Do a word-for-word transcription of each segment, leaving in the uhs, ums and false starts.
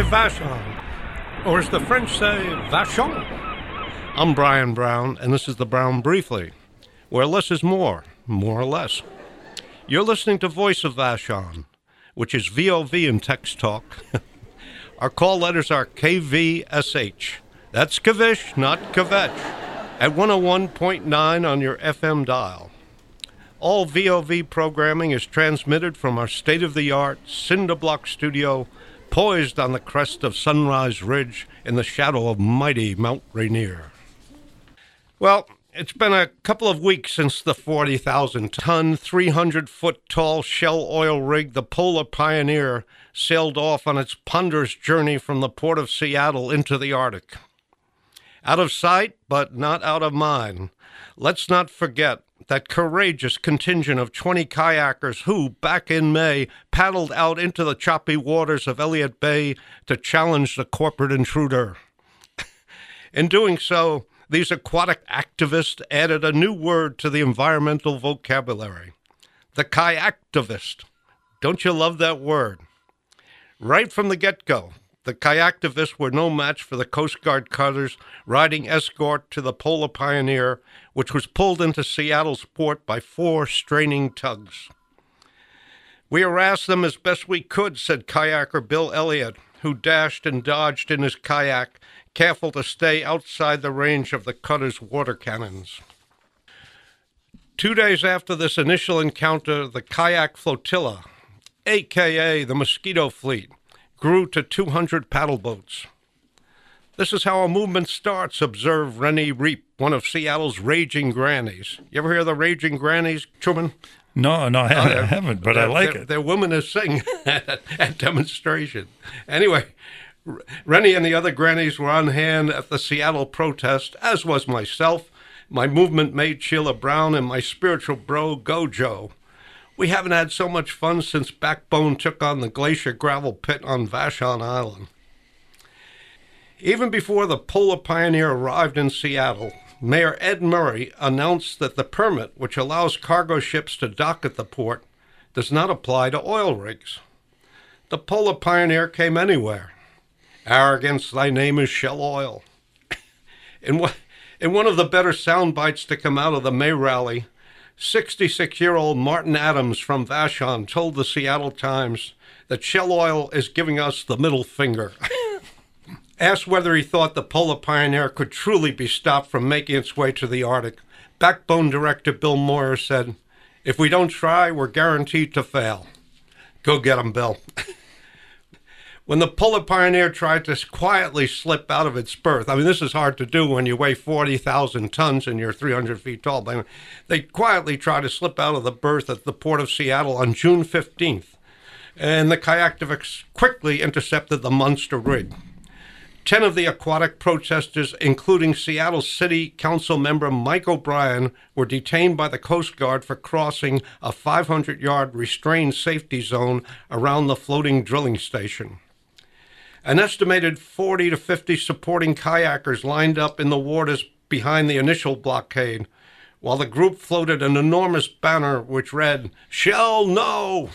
Vachon, or as the French say, Vachon. I'm Brian Brown, and this is the Brown Briefly, where less is more, more or less. You're listening to Voice of Vashon, which is V O V in text talk. Our call letters are K V S H. That's Kavish, not Kvetch, at one oh one point nine on your F M dial. All V O V programming is transmitted from our state-of-the-art cinder block studio, poised on the crest of Sunrise Ridge in the shadow of mighty Mount Rainier. Well, it's been a couple of weeks since the forty thousand ton, three hundred foot tall Shell oil rig, the Polar Pioneer, sailed off on its ponderous journey from the port of Seattle into the Arctic. Out of sight, but not out of mind. Let's not forget that courageous contingent of twenty kayakers who, back in May, paddled out into the choppy waters of Elliott Bay to challenge the corporate intruder. In doing so, these aquatic activists added a new word to the environmental vocabulary, the kayaktivist. Don't you love that word? Right from the get-go, the kayaktivists were no match for the Coast Guard cutters riding escort to the Polar Pioneer, which was pulled into Seattle's port by four straining tugs. We harassed them as best we could, said kayaker Bill Elliott, who dashed and dodged in his kayak, careful to stay outside the range of the cutter's water cannons. Two days after this initial encounter, the kayak flotilla, a k a the Mosquito Fleet, grew to two hundred paddle boats. This is how a movement starts, observed Rennie Reap, one of Seattle's raging grannies. You ever hear the raging grannies, Truman? No, no, I haven't, oh, I haven't but I like they're, it. They're women who sing at, at demonstration. Anyway, Rennie and the other grannies were on hand at the Seattle protest, as was myself, my movement mate Sheila Brown, and my spiritual bro Gojo. We haven't had so much fun since Backbone took on the Glacier Gravel Pit on Vashon Island. Even before the Polar Pioneer arrived in Seattle, Mayor Ed Murray announced that the permit, which allows cargo ships to dock at the port, does not apply to oil rigs. The Polar Pioneer came anywhere. Arrogance, thy name is Shell Oil. In one, in one of the better sound bites to come out of the May rally, sixty-six-year-old Martin Adams from Vashon told the Seattle Times that Shell Oil is giving us the middle finger. Asked whether he thought the Polar Pioneer could truly be stopped from making its way to the Arctic, Backbone director Bill Moyer said, "If we don't try, we're guaranteed to fail." Go get 'em, Bill. When the Polar Pioneer tried to quietly slip out of its berth, I mean, this is hard to do when you weigh forty thousand tons and you're three hundred feet tall, but they quietly tried to slip out of the berth at the port of Seattle on June fifteenth, and the kayaktivists quickly intercepted the monster rig. Ten of the aquatic protesters, including Seattle City Council member Mike O'Brien, were detained by the Coast Guard for crossing a five hundred yard restrained safety zone around the floating drilling station. An estimated forty to fifty supporting kayakers lined up in the waters behind the initial blockade, while the group floated an enormous banner which read, "Shell No!"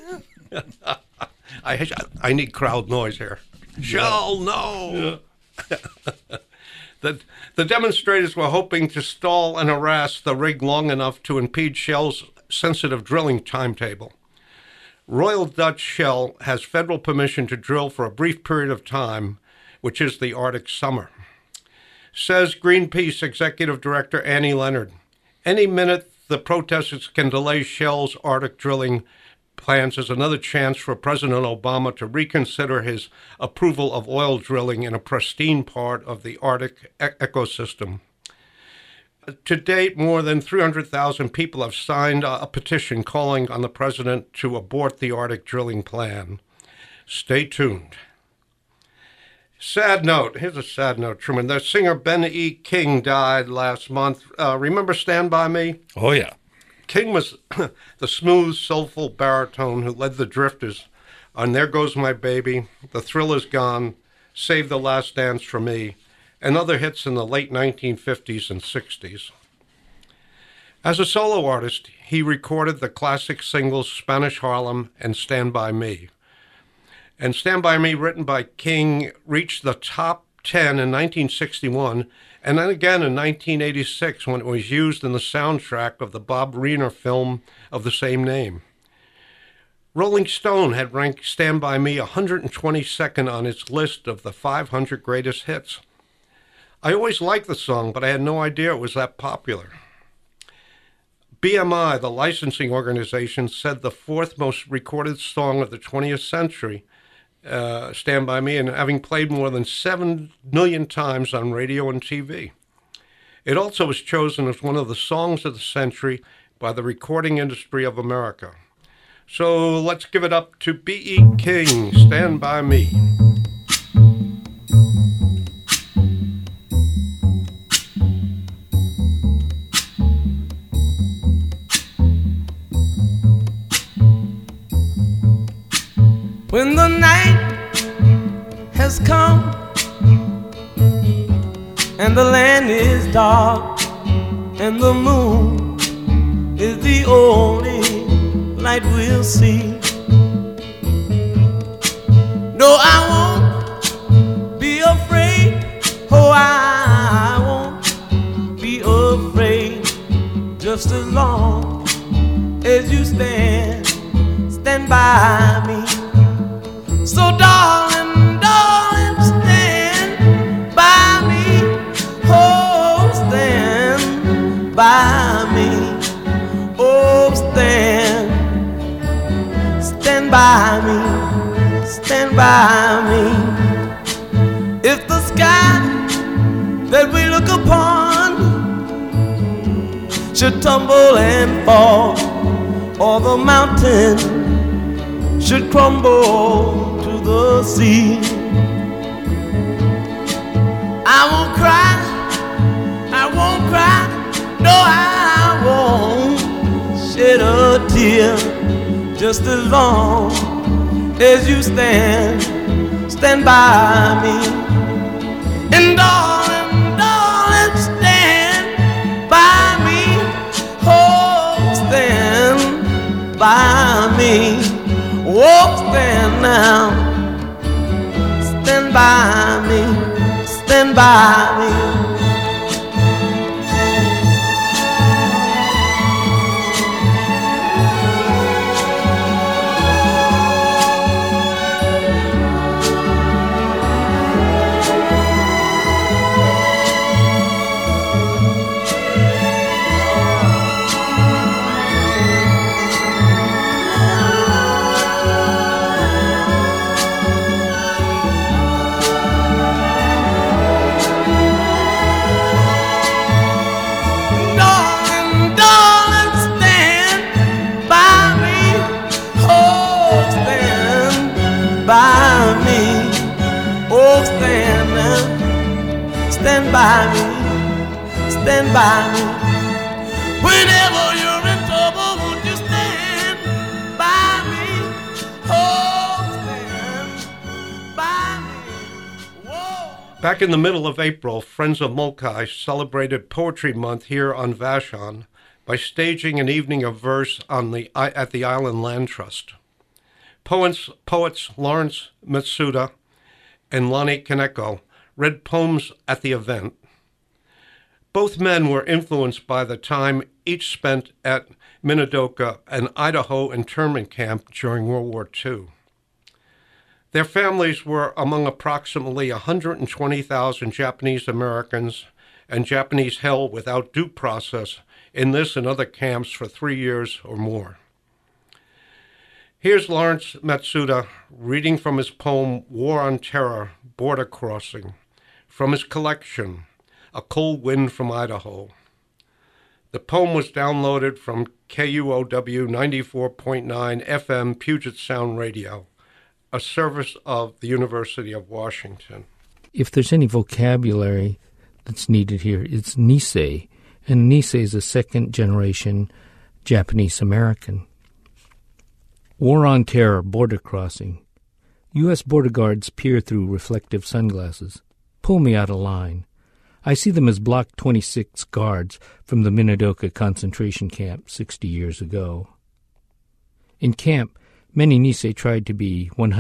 I, I need crowd noise here. Shell No! Yeah. the, the demonstrators were hoping to stall and harass the rig long enough to impede Shell's sensitive drilling timetable. Royal Dutch Shell has federal permission to drill for a brief period of time, which is the Arctic summer. Says Greenpeace Executive Director Annie Leonard, any minute the protesters can delay Shell's Arctic drilling plans is another chance for President Obama to reconsider his approval of oil drilling in a pristine part of the Arctic e- ecosystem. To date, more than three hundred thousand people have signed a petition calling on the president to abort the Arctic drilling plan. Stay tuned. Sad note. Here's a sad note, Truman. The singer Ben E. King died last month. Uh, remember Stand By Me? Oh, yeah. King was the smooth, soulful baritone who led the Drifters on There Goes My Baby, The Thrill Is Gone, Save the Last Dance for Me, and other hits in the late nineteen fifties and sixties. As a solo artist, he recorded the classic singles Spanish Harlem and Stand By Me. And Stand By Me, written by King, reached the top ten in nineteen sixty-one, and then again in nineteen eighty-six when it was used in the soundtrack of the Bob Reiner film of the same name. Rolling Stone had ranked Stand By Me one hundred twenty-second on its list of the five hundred greatest hits. I always liked the song, but I had no idea it was that popular. B M I, the licensing organization, said the fourth most recorded song of the twentieth century, uh, Stand By Me, and having played more than seven million times on radio and T V. It also was chosen as one of the songs of the century by the Recording Industry of America. So let's give it up to B E. King, Stand By Me. When the night has come and the land is dark and the moon is the only light we'll see, no, I won't be afraid. Oh, I won't be afraid, just as long as you stand, stand by me. So darling, darling, stand by me. Oh, stand by me. Oh, stand, stand by me, stand by me. If the sky that we look upon should tumble and fall, or the mountain should crumble to the sea, I won't cry, I won't cry, no, I won't shed a tear, just as long as you stand, stand by me. And darling, darling, stand by me, oh, stand by me. Oh, stand now, stand by me, stand by me. Stand by me, stand by me. Whenever you're in trouble, won't you stand by me? Oh, stand by me. Whoa. Back in the middle of April, Friends of Mulcahy celebrated Poetry Month here on Vashon by staging an evening of verse on the at the Island Land Trust. Poets, poets Lawrence Matsuda and Lonnie Kaneko read poems at the event. Both men were influenced by the time each spent at Minidoka, an Idaho internment camp during World War Two. Their families were among approximately one hundred twenty thousand Japanese Americans and Japanese held without due process in this and other camps for three years or more. Here's Lawrence Matsuda reading from his poem, War on Terror, Border Crossing, from his collection, A Cold Wind from Idaho. The poem was downloaded from K U O W ninety-four point nine F M Puget Sound Radio, a service of the University of Washington. If there's any vocabulary that's needed here, it's Nisei, and Nisei is a second-generation Japanese-American. War on Terror, Border Crossing. U S border guards peer through reflective sunglasses. Pull me out of line. I see them as Block twenty-six guards from the Minidoka concentration camp sixty years ago. In camp, many Nisei tried to be one hundred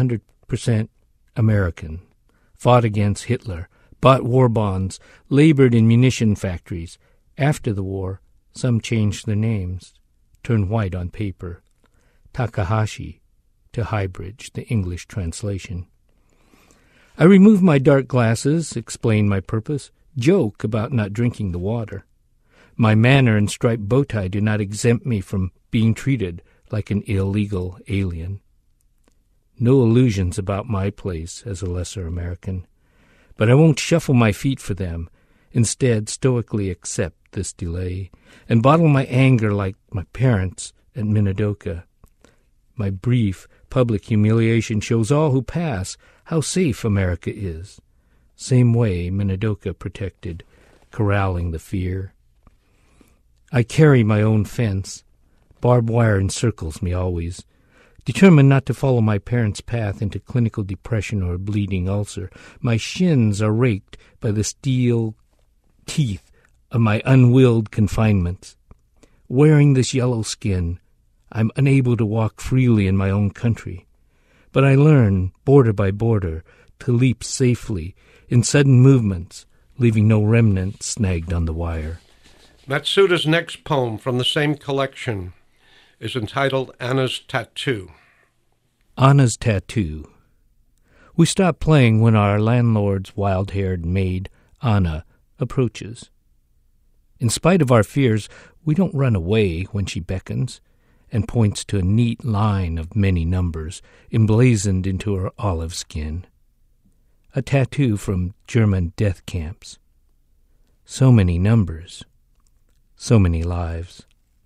percent American, fought against Hitler, bought war bonds, labored in munition factories. After the war, some changed their names, turned white on paper. Takahashi to Highbridge, the English translation. I remove my dark glasses, explain my purpose, joke about not drinking the water. My manner and striped bow tie do not exempt me from being treated like an illegal alien. No illusions about my place as a lesser American, but I won't shuffle my feet for them. Instead, stoically accept this delay and bottle my anger like my parents at Minidoka. My brief public humiliation shows all who pass how safe America is. Same way Minidoka protected, corralling the fear. I carry my own fence. Barbed wire encircles me always. Determined not to follow my parents' path into clinical depression or a bleeding ulcer, my shins are raked by the steel teeth of my unwilled confinements. Wearing this yellow skin, I'm unable to walk freely in my own country. But I learn, border by border, to leap safely in sudden movements, leaving no remnant snagged on the wire. Matsuda's next poem from the same collection is entitled Anna's Tattoo. Anna's Tattoo. We stop playing when our landlord's wild-haired maid, Anna, approaches. In spite of our fears, we don't run away when she beckons and points to a neat line of many numbers emblazoned into her olive skin. A tattoo from German death camps. So many numbers. So many lives.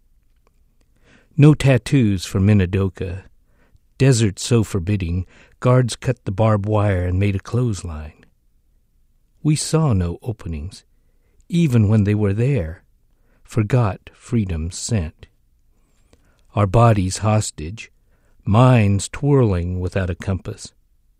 No tattoos for Minidoka. Desert so forbidding, guards cut the barbed wire and made a clothesline. We saw no openings, even when they were there, forgot freedom's scent. Our bodies hostage, minds twirling without a compass.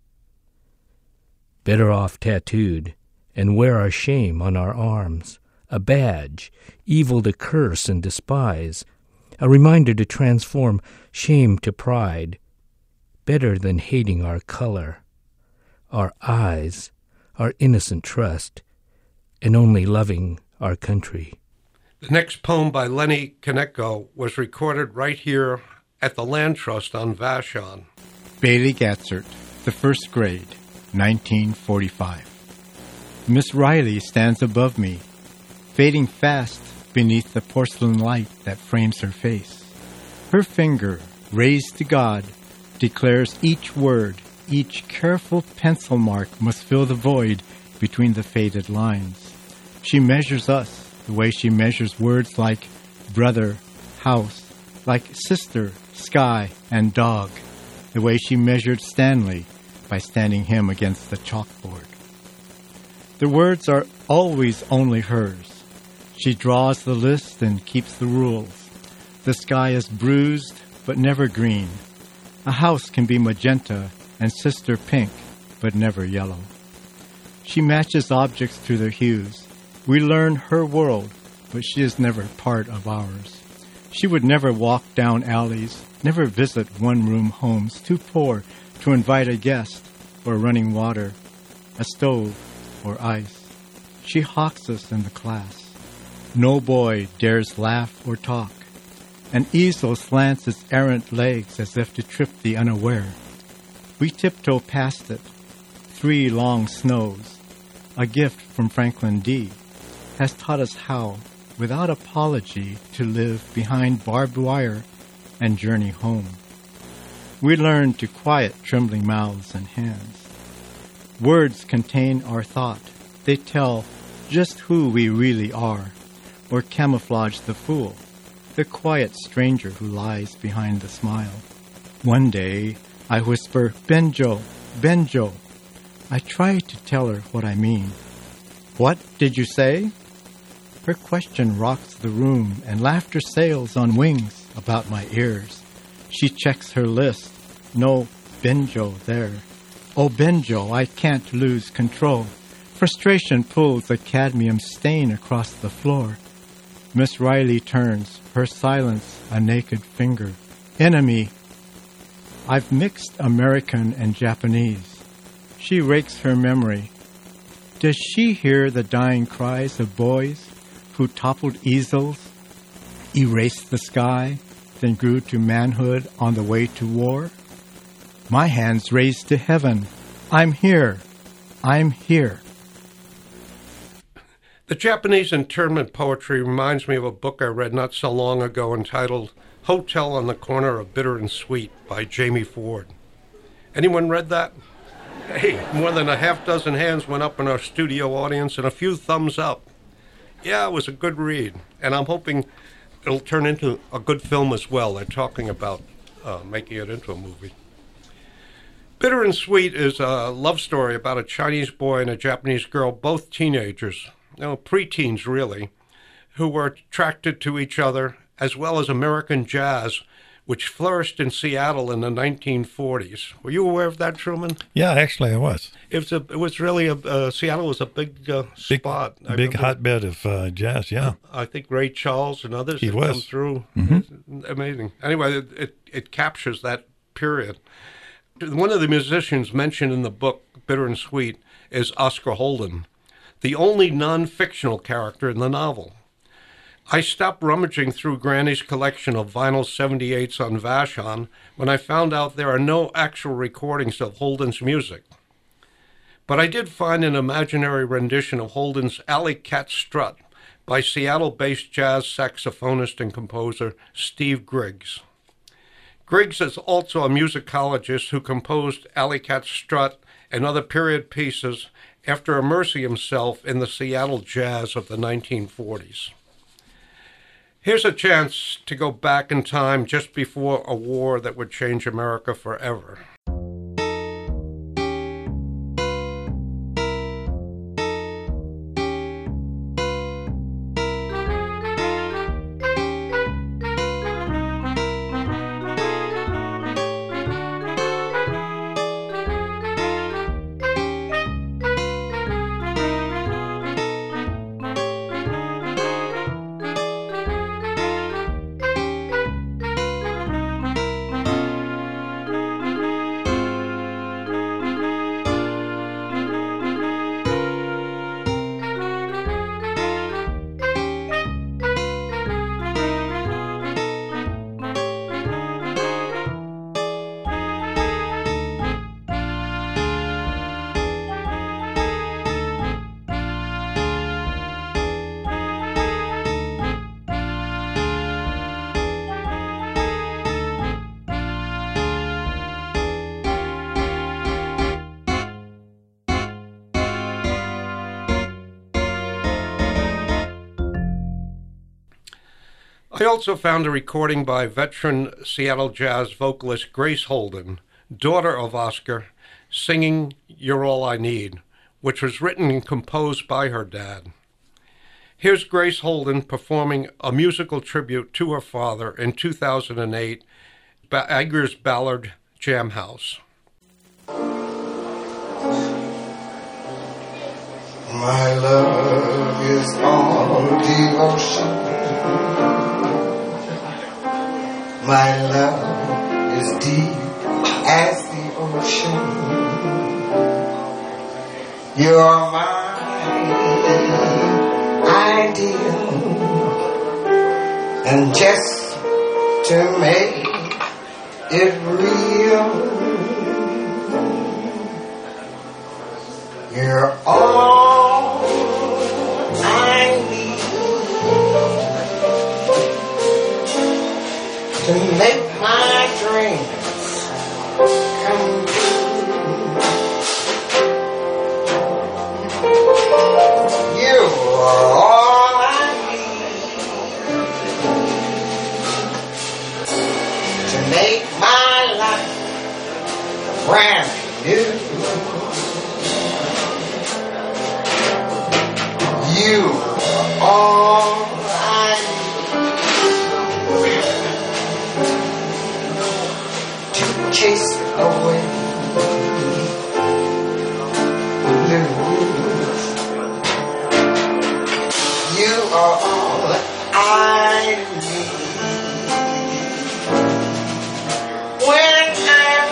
Better off tattooed, and wear our shame on our arms, a badge, evil to curse and despise, a reminder to transform shame to pride, better than hating our color, our eyes, our innocent trust, and only loving our country. The next poem by Lenny Konecko was recorded right here at the Land Trust on Vashon. Bailey Gatzert, the first grade, nineteen forty-five. Miss Riley stands above me, fading fast beneath the porcelain light that frames her face. Her finger, raised to God, declares each word, each careful pencil mark must fill the void between the faded lines. She measures us the way she measures words like brother, house, like sister, sky, and dog, the way she measured Stanley by standing him against the chalkboard. The words are always only hers. She draws the list and keeps the rules. The sky is bruised, but never green. A house can be magenta and sister pink, but never yellow. She matches objects to their hues. We learn her world, but she is never part of ours. She would never walk down alleys, never visit one-room homes too poor to invite a guest or running water, a stove or ice. She hawks us in the class. No boy dares laugh or talk. An easel slants its errant legs as if to trip the unaware. We tiptoe past it. Three long snows, a gift from Franklin D., has taught us how, without apology, to live behind barbed wire and journey home. We learn to quiet trembling mouths and hands. Words contain our thought. They tell just who we really are, or camouflage the fool, the quiet stranger who lies behind the smile. One day, I whisper, Benjo, Benjo. I try to tell her what I mean. What did you say? Her question rocks the room, and laughter sails on wings about my ears. She checks her list. No Benjo there. Oh, Benjo, I can't lose control. Frustration pulls a cadmium stain across the floor. Miss Riley turns, her silence a naked finger. Enemy. I've mixed American and Japanese. She rakes her memory. Does she hear the dying cries of boys who toppled easels, erased the sky, then grew to manhood on the way to war? My hands raised to heaven. I'm here. I'm here. The Japanese internment poetry reminds me of a book I read not so long ago entitled Hotel on the Corner of Bitter and Sweet by Jamie Ford. Anyone read that? Hey, more than a half dozen hands went up in our studio audience and a few thumbs up. Yeah, it was a good read, and I'm hoping it'll turn into a good film as well. They're talking about uh, making it into a movie. Bitter and Sweet is a love story about a Chinese boy and a Japanese girl, both teenagers, you know, preteens really, who were attracted to each other, as well as American jazz, which flourished in Seattle in the nineteen forties. Were you aware of that, Truman? Yeah, actually I was. It was, a, it was really, a, uh, Seattle was a big uh, spot. Big, big hotbed of uh, jazz, yeah. I think Ray Charles and others he had was. come through. Mm-hmm. Amazing. Anyway, it, it, it captures that period. One of the musicians mentioned in the book, Bitter and Sweet, is Oscar Holden, the only non-fictional character in the novel. I stopped rummaging through Granny's collection of vinyl seventy-eights on Vashon when I found out there are no actual recordings of Holden's music. But I did find an imaginary rendition of Holden's Alley Cat Strut by Seattle-based jazz saxophonist and composer Steve Griggs. Griggs is also a musicologist who composed Alley Cat Strut and other period pieces after immersing himself in the Seattle jazz of the nineteen forties. Here's a chance to go back in time just before a war that would change America forever. I also found a recording by veteran Seattle jazz vocalist Grace Holden, daughter of Oscar, singing You're All I Need, which was written and composed by her dad. Here's Grace Holden performing a musical tribute to her father in two thousand eight, Agger's Ballard Jam House. My love is on devotion. My love is deep as the ocean. You're my ideal, and just to make it real, you're all I need to make my dreams come true. You are all I need to make my life brand new. You are all I need to chase away the blues. You are all I need when I'm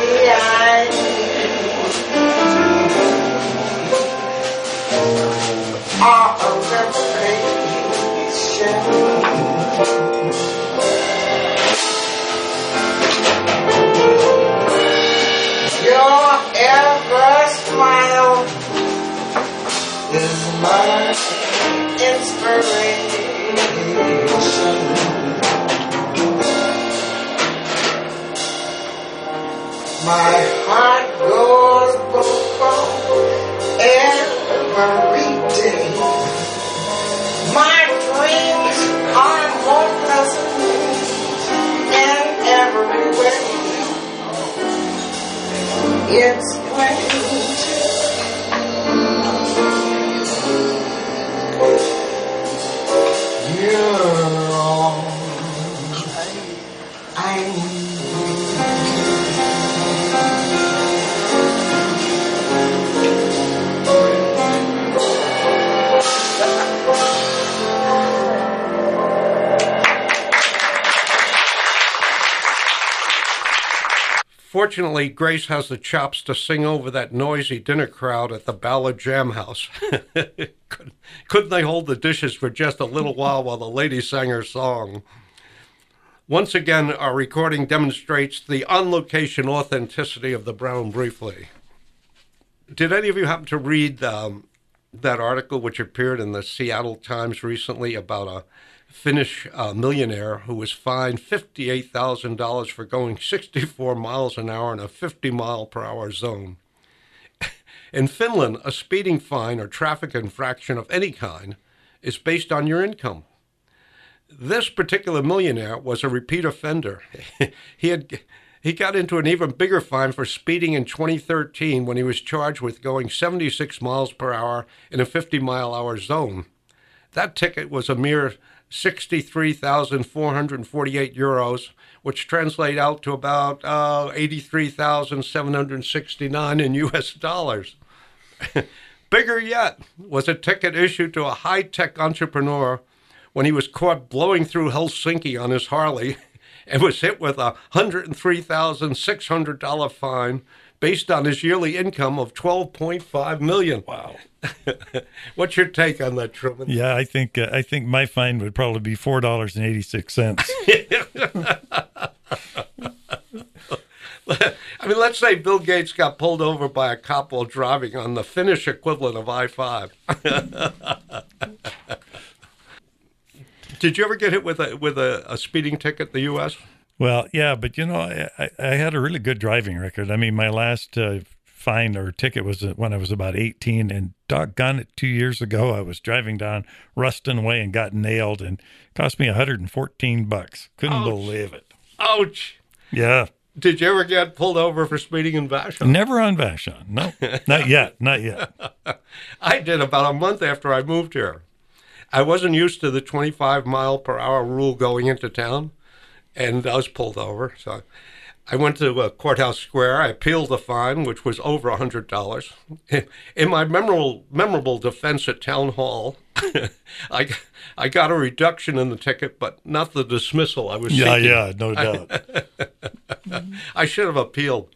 are a revelation. Your ever smile is my inspiration. My heart goes boom every day. My dreams are more pleasant in every way. It's strange. You're all I need. Fortunately, Grace has the chops to sing over that noisy dinner crowd at the Ballard Jam House. couldn't, couldn't they hold the dishes for just a little while while the lady sang her song? Once again, our recording demonstrates the on-location authenticity of the Brown Briefly. Did any of you happen to read um, that article which appeared in the Seattle Times recently about a Finnish uh, millionaire who was fined fifty-eight thousand dollars for going sixty-four miles an hour in a fifty mile per hour zone? In Finland, a speeding fine or traffic infraction of any kind is based on your income. This particular millionaire was a repeat offender. he had he got into an even bigger fine for speeding in twenty thirteen when he was charged with going seventy-six miles per hour in a fifty mile hour zone. That ticket was a mere sixty-three thousand four hundred forty-eight euros, which translate out to about uh, eighty-three thousand seven hundred sixty-nine in U S dollars. Bigger yet was a ticket issued to a high-tech entrepreneur when he was caught blowing through Helsinki on his Harley and was hit with a one hundred three thousand six hundred dollars fine based on his yearly income of twelve point five million dollars. Wow. What's your take on that, Truman? Yeah, I think uh, I think my fine would probably be four dollars and eighty six cents. I mean, let's say Bill Gates got pulled over by a cop while driving on the Finnish equivalent of I five. Did you ever get hit with a with a, a speeding ticket in the U S? Well, yeah, but you know, I, I had a really good driving record. I mean, my last uh, fine or ticket was when I was about eighteen, and doggone it, two years ago, I was driving down Ruston Way and got nailed, and it cost me one hundred fourteen bucks. Couldn't Ouch. believe it. Ouch. Yeah. Did you ever get pulled over for speeding in Vashon? Never on Vashon. No, not yet. Not yet. I did about a month after I moved here. I wasn't used to the twenty-five mile per hour rule going into town, and I was pulled over. So I went to uh, Courthouse Square. I appealed the fine, which was over one hundred dollars. In my memorable memorable defense at Town Hall, I, I got a reduction in the ticket, but not the dismissal I was Yeah, seeking. yeah, no doubt. I should have appealed.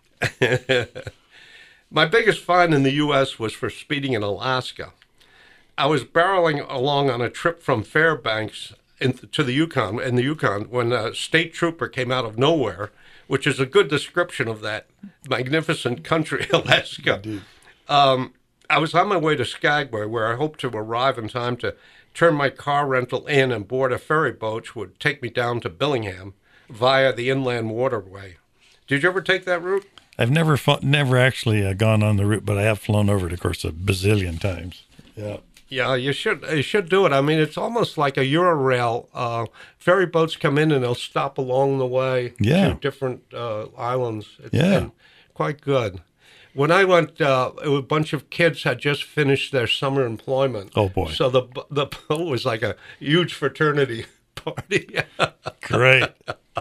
My biggest fine in the U S was for speeding in Alaska. I was barreling along on a trip from Fairbanks in, to the Yukon, in the Yukon, when a state trooper came out of nowhere, which is a good description of that magnificent country, Alaska. Um, I was on my way to Skagway, where I hoped to arrive in time to turn my car rental in and board a ferry boat which would take me down to Billingham via the inland waterway. Did you ever take that route? I've never fo- never actually uh, gone on the route, but I have flown over it, of course, a bazillion times. Yeah. Yeah, you should you should do it. I mean, it's almost like a Eurail. Uh, ferry boats come in and they'll stop along the way Yeah. to different uh, islands. It's Yeah. been quite good. When I went, uh, a bunch of kids had just finished their summer employment. Oh, boy. So the the boat was like a huge fraternity party. Great.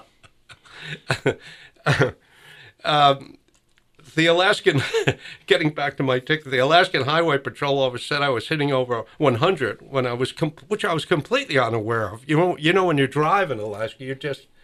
um, The Alaskan, getting back to my ticket, the Alaskan Highway Patrol officer said I was hitting over one hundred when I was, com- which I was completely unaware of. You know, you know, when you drive in Alaska, you just,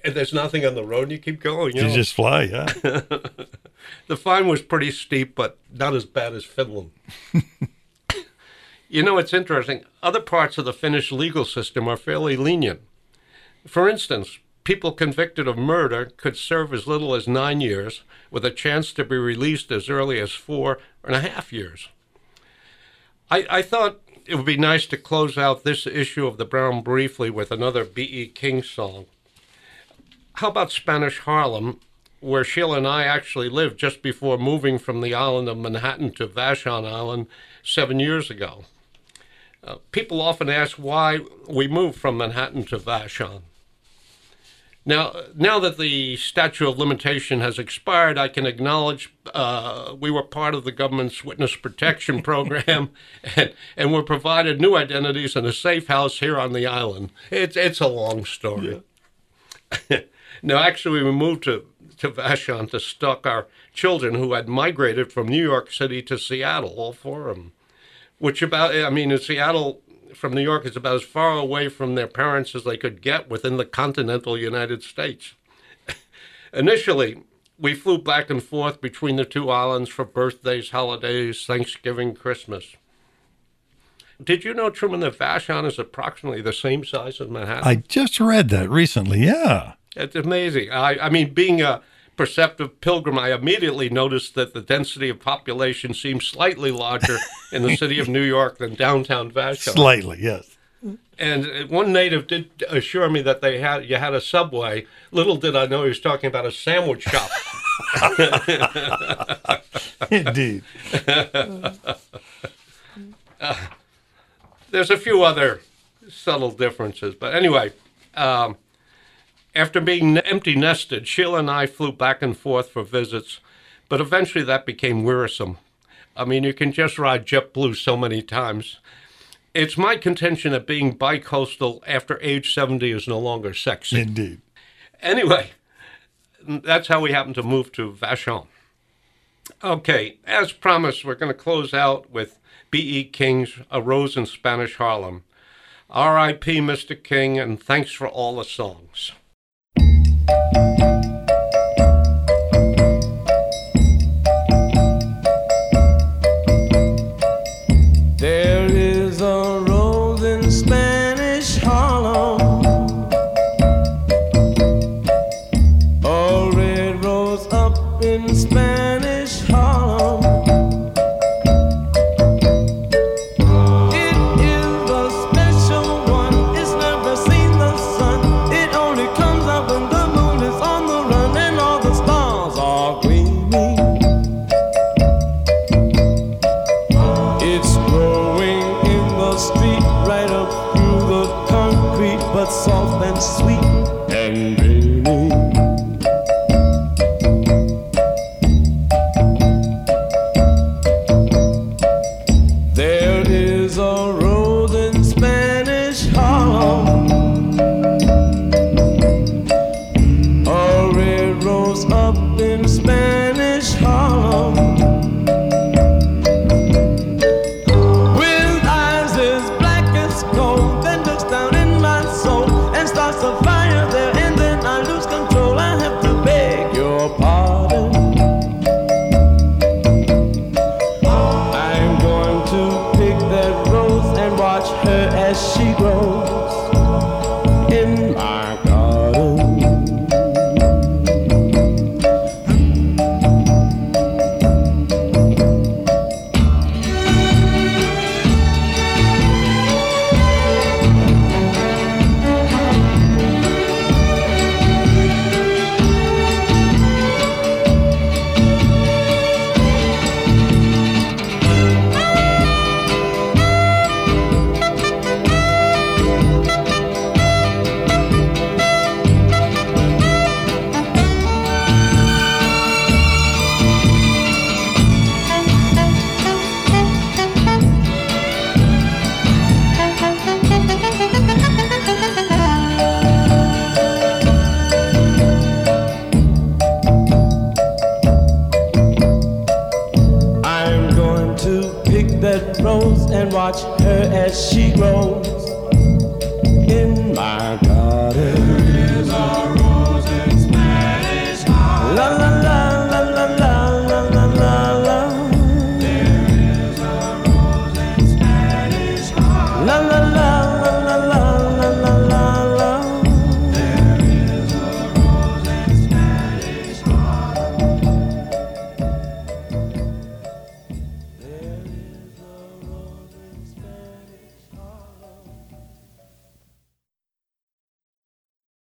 and there's nothing on the road, and you keep going. You, You know? just fly, yeah. The fine was pretty steep, but not as bad as Finland. You know, it's interesting. Other parts of the Finnish legal system are fairly lenient. For instance, people convicted of murder could serve as little as nine years, with a chance to be released as early as four and a half years. I, I thought it would be nice to close out this issue of the Brown Briefly with another B E. King song. How about Spanish Harlem, where Sheila and I actually lived just before moving from the island of Manhattan to Vashon Island seven years ago. Uh, people often ask why we moved from Manhattan to Vashon. Now, now that the statute of limitation has expired, I can acknowledge uh, we were part of the government's witness protection program, and, and were provided new identities and a safe house here on the island. It's it's a long story. Yeah. Now, actually, we moved to, to Vashon to stock our children who had migrated from New York City to Seattle, all four of them. Which about, I mean, in Seattle, from New York, is about as far away from their parents as they could get within the continental United States. Initially, we flew back and forth between the two islands for birthdays, holidays, Thanksgiving, Christmas. Did you know, Truman, that Vashon is approximately the same size as Manhattan? I just read that recently, yeah. It's amazing. I, I mean, being a perceptive pilgrim, I immediately noticed that the density of population seems slightly larger in the city of New York than downtown Vashon. Slightly, yes. And one native did assure me that they had you had a Subway. Little did I know he was talking about a sandwich shop. Indeed. uh, there's a few other subtle differences, but anyway, um, after being empty nested, Sheila and I flew back and forth for visits, but eventually that became wearisome. I mean, you can just ride JetBlue so many times. It's my contention that being bi-coastal after age seventy is no longer sexy. Indeed. Anyway, that's how we happened to move to Vashon. Okay, as promised, we're going to close out with B E. King's A Rose in Spanish Harlem. R I P Mister King, and thanks for all the songs. There is a rose in Spanish Harlem, a red rose up in Spanish Harlem. It is a special one, it's never seen the sun. It only comes out when the moon is on the run and all the stars are gleaming. It's growing in the street right up through the concrete, but soft and sweet and dreamy. There is a road in Spanish Harlem, a red rose up in Spanish Harlem, with eyes as black as coal, then looks down in my soul and starts a fire there, and then I lose control. I have to beg your pardon. I'm going to pick that rose and watch her as she grows in my garden. I'm going to pick that rose and watch her as she grows